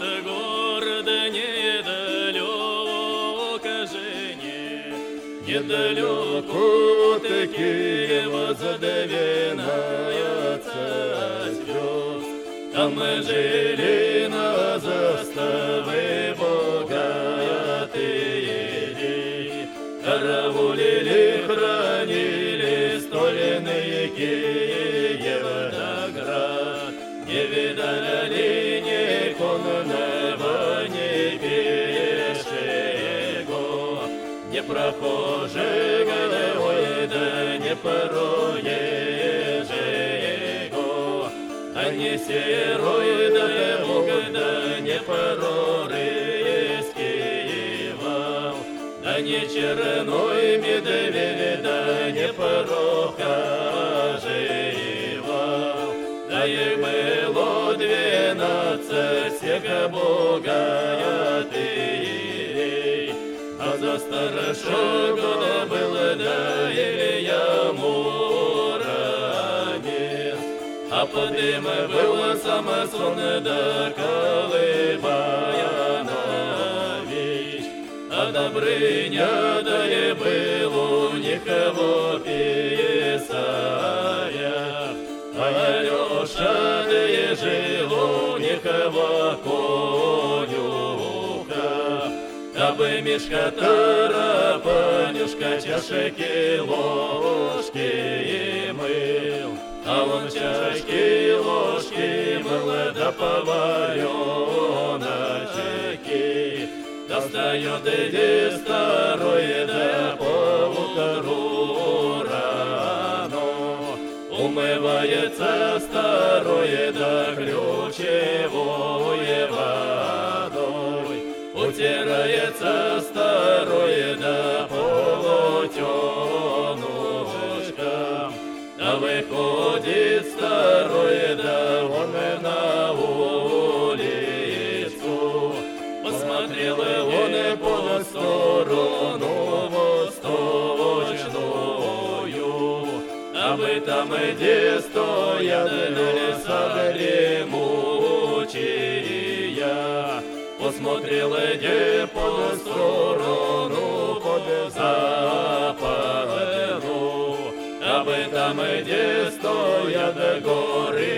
город недалеко жене, недалеко от Киева за 12 звезд. Там мы жили на заставе богатые, караулили, хранили стольные Киев-град. Не видали ни конного, ни пешего, ни прохожего, ой, да не проезжего, а не серой, да бог, да не прорыскивал, да не черной медведь, да не прохаживал. Да их было 12 всех богатырей, а за старшего был да Илья Муромец, а под ним был Самсон да Колыбаянович, а Добрыня да и был у них его писаря. Алеша, да и жил у них во конюха, дабы Мишка Тарапанюшка чашки ложки мыл, а он чашки ложки мыл, да повареночки достает иди старой, да поутру умывается старой, да ключевой водой, утирается старой, да полотенушком, да выходит старой, да он на улицу. Посмотрел он под сторону восточную, а вы там где стоят леса дремучие. Посмотрел где под сторону, под западную, а вы там где стоят горы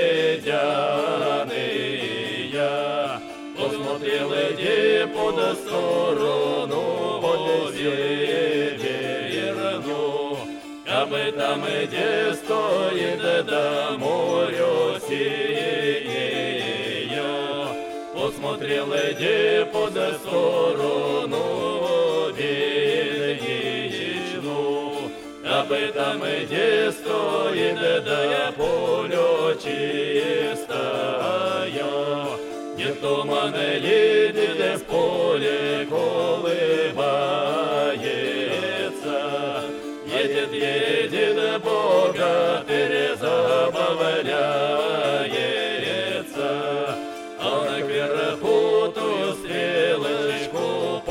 ледяные. Посмотрел где под сторону, под северную, а вы там где стоит до моря синее. Посмотрел где под сторону Венечну, а вы там где стоит до поля чистая. Не туман едет в поле колыбается, едет богатырь забавляется, а на кверху ту стрелочку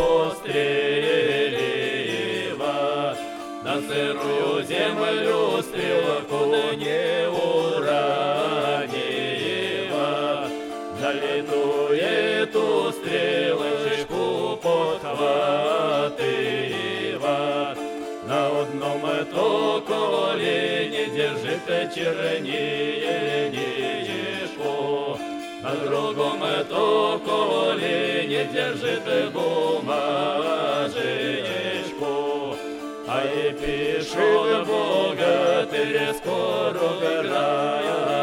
пострелила, на сырую землю стрелку не уронила, налетует ту стрелочку подхватила. На одном то колене держит чернильничку, на другом то колене держит бумажечку. А и пишет богатырь скоро края